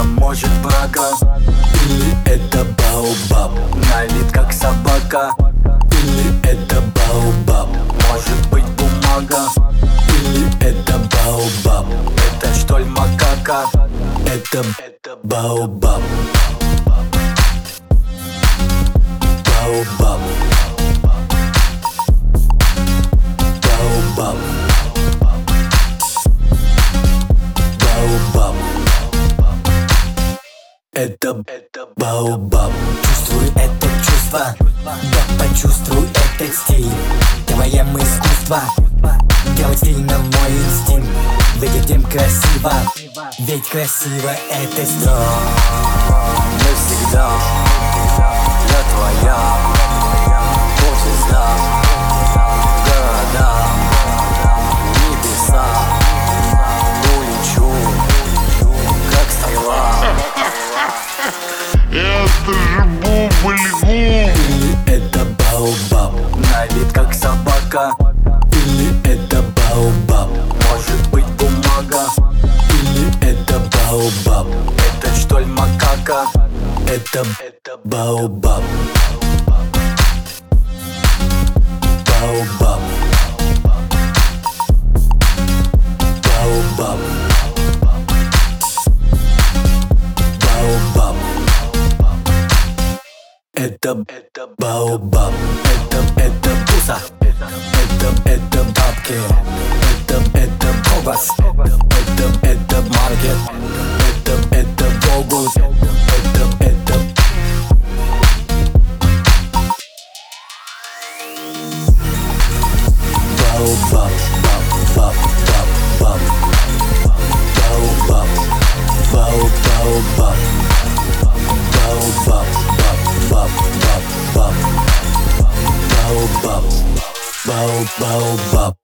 это может брага, или это баобаб, на вид как собака, или это баобаб, может быть бумага, или это баобаб, это что ли макака, это баобаб. Баобаб. Баобаб. Баобаб. Это баобаб. Чувствуй это чувство, да почувствуй этот стиль. Делаем искусство, делать стильно мой инстинкт. Выглядим красиво, ведь красиво это стиль. Навсегда я твоя, вот звезда, города, небеса, улечу, как стрела. Это же бубль-гум. Или это баобаб, на вид как собака, или это баобаб, может быть бумага, или это баобаб, это что ли макака, это баобаб. Баобаб. Баобаб. Баобаб. Это баобаб. Это пузо. Это бабки. Это колбас. Это маркет. Это Волгу. Это баобаб. Баб. Баобаб. Баобаб. Баобаб. Баобаб. Баобаб. Баобаб. Баобаб.